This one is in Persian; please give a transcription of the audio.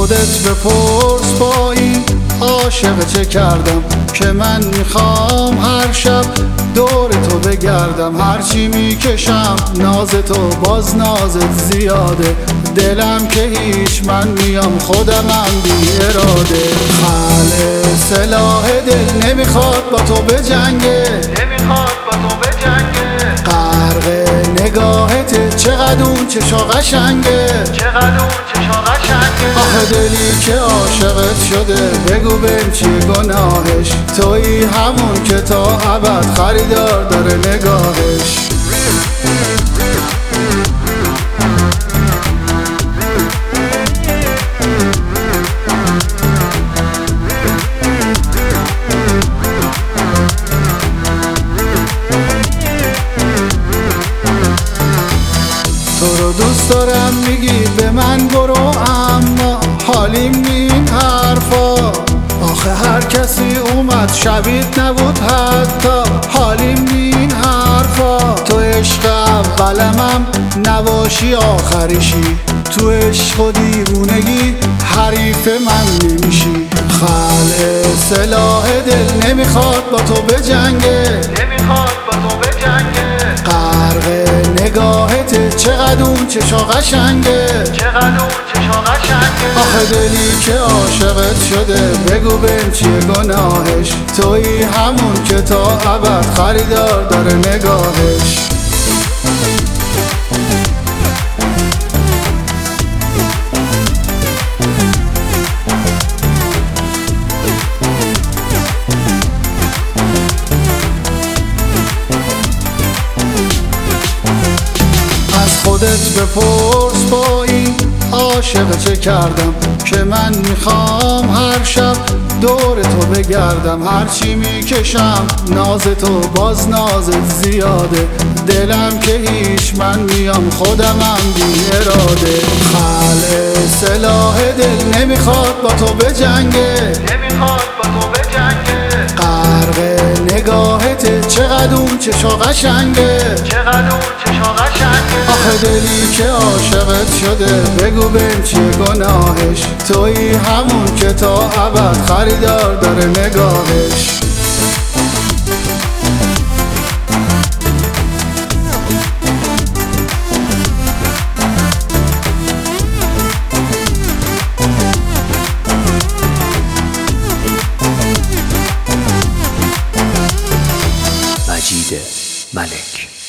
خودت بپرس با این عاشق چه کردم که من میخوام هر شب دور تو بگردم. هرچی میکشم ناز تو باز نازت زیاده، دلم که هیچ من میام خودمم بی اراده. خلع سلاح دل نمیخواد با تو بجنگه، غرق نگاهت چقدر اون چشا قشنگه. آخه دلی که عاشقت شده بگو بهم چیه گناهش، تویی همون که تا ابد خریدار داره نگاهش. تو رو دوست دارم میگی به من برو، اما حالیم این حرفا. آخه هر کسی اومد شبیت نبود حتی حالیم این حرفا. تو عشق اولمم نباشی آخریشی، تو عشق و دیوونگی حریف من نمیشی. خلع سلاح دل نمیخواد با تو بجنگه، غرق نگاهت چقدر اون چشا قشنگه. آخه دلی که عاشقت شده بگو بهم چیه گناهش، تویی همون که تا ابد خریدار داره نگاهش. خودت بپرس با این عاشق چه کردم که من میخوام هر شب دور تو بگردم. هرچی میکشم ناز تو باز نازت زیاده، دلم که هیچ من میام خودمم بی اراده. خلع سلاح دل نمیخواد با تو بجنگه، غرق نگاهت چقدر اون چشا قشنگه. آخه دلی که عاشقت شده بگو بهم چیه گناهش، تویی همون که تا ابد خریدار داره نگاهش. مجید ملک.